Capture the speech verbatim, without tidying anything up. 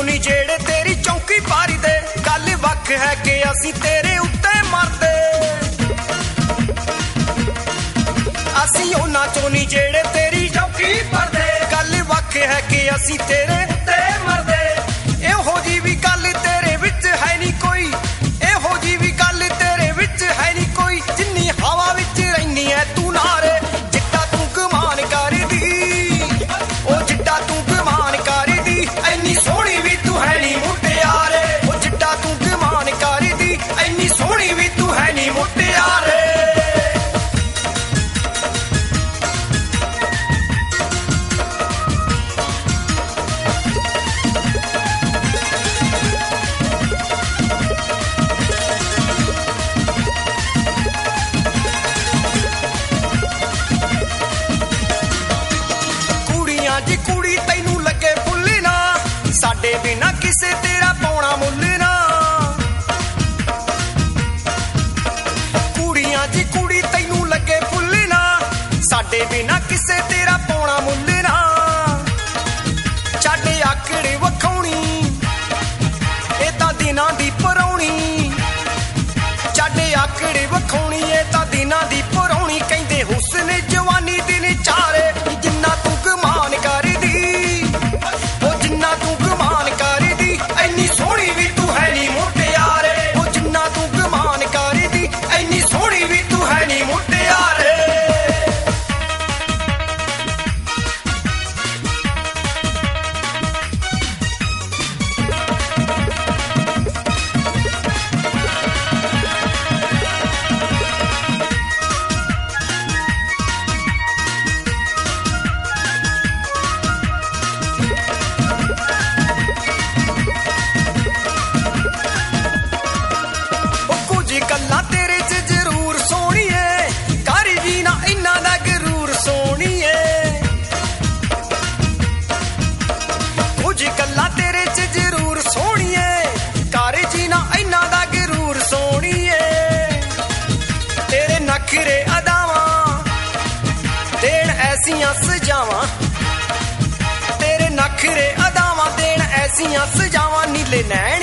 ਨੀ ਜਿਹੜੇ ਤੇਰੀ ਚੌਂਕੀ ਪਾਰੀ ਦੇ ਗੱਲ ਵੱਖ ਹੈ ਕਿ ਅਸੀਂ ਤੇਰੇ ਉੱਤੇ ਮਰਦੇ ਅਸੀਂ ਉਹਨਾਂ ਚੋਂ ਨੀ ਜਿਹੜੇ ਤੇਰੀ ਚੌਂਕੀ ਪਰਦੇ ਗੱਲ ਵੱਖ ਹੈ ਕਿ ਅਸੀਂ ਤੇਰੇ ਉੱਤੇ ਮਰਦੇ ਇਹੋ ਜੀ ਵੀ ਗੱਲ ਤੇਰੇ ਵਿੱਚ ਹੈ ਨਹੀਂ ਕੋਈ ਇਹੋ ਜੀ ਵੀ ਗੱਲ ਤੇਰੇ ਵਿੱਚ ਹੈ ਨਹੀਂ ਕੋਈ ਜਿੰਨੀ ਹਵਾ ਵਿੱਚ ਰਹਿਨੀ ਐ ਤੂੰ ਨਾਰੇ ਜਿੱਡਾ ਤੂੰ ਕਮਾਨ ਕਰਦੀ ਉਹ ਜਿੱਡਾ ਤੂੰ ਕਮਾਨ ਕਰਦੀ ਐਨੀ ਸੋਹਣੀ ਵੀ ਤੂੰ ਹੈ ਨਹੀਂ ਮੁਟਿਆਰੇ ਉਹ ਜਿੱਡਾ ਤੂੰ ਕਮਾਨ ਕਰਦੀ ਐਨੀ ਸੋਹਣੀ ਵੀ ਤੂੰ ਹੈ ਨਹੀਂ ਮੁਟਿਆਰੇ ਜੀ ਕੁੜੀ ਤੈਨੂੰ ਲੱਗੇ ਫੁੱਲ ਨਾ ਸਾਡੇ ਬਿਨਾ ਕਿਸੇ ਤੇਰਾ ਪਾਉਣਾ ਮੁੱਲ ਨਾ ਕੁੜੀਆਂ ਜੀ ਕੁੜੀ ਤੈਨੂੰ ਲੱਗੇ ਫੁੱਲ ਨਾ ਸਾਡੇ ਬਿਨਾ ਕਿਸੇ ਤੇਰਾ ਪਾਉਣਾ ਮੁੱਲ ਨਾ ਛੱਡ ਆਕੜ ਵਖਾਉਣੀ ਇਹ ਤਾਂ ਦਿਨਾਂ ਦੀ ਪਰੌਣੀ ਛੱਡ ਆਕੜ ਵਖਾਉਣੀ ਇਹ ਤਾਂ ਦਿਨਾਂ ਦੀ ਪਰੌਣੀ ਕਹਿੰਦੇ ਹੁਸਨ ਜਵਾਨੀ ਦਿਨ ਚਾਰੇ ਜਿੰਨਾ ਤੂੰ ਕਮਾਨ ਕਰਦੀ ਉਹ ਜਿੰਨਾ ਤੂੰ ਕਮਾਨ ਕਰਦੀ ਐਨੀ ਸੋਹਣੀ ਵੀ ਤੂੰ ਹੈ ਨਹੀਂ ਮੁਟਿਆਰੇ ਉਹ ਜਿੰਨਾ ਤੂੰ ਕਮਾਨ ਕਰਦੀ ਐਨੀ ਸੋਹਣੀ ਵੀ ਤੂੰ ਹੈ ਨਹੀਂ ਮੁਟਿਆਰੇ ਗੱਲਾਂ ਤੇਰੇ ਚ ਜ਼ਰੂਰ ਸੋਹਣੀਏ ਕਰ ਜੀ ਨਾ ਇੰਨਾ ਦਾ ਗਰੂਰ ਸੋਹਣੀਏ ਕੁਝ ਗੱਲਾਂ ਤੇਰੇ ਚ ਜ਼ਰੂਰ ਸੋਹਣੀਏ ਕਰ ਜੀ ਨਾ ਇੰਨਾ ਦਾ ਗਰੂਰ ਸੋਹਣੀਏ ਤੇਰੇ ਨਖਰੇ ਅਦਾਵਾਂ ਦੇਣ ਐਸੀਆਂ ਸਜਾਵਾਂ ਤੇਰੇ ਨਖਰੇ ਅਦਾਵਾਂ ਦੇਣ ਐਸੀਆਂ ਸਜਾਵਾਂ ਨੀਲੇ ਨੈਣ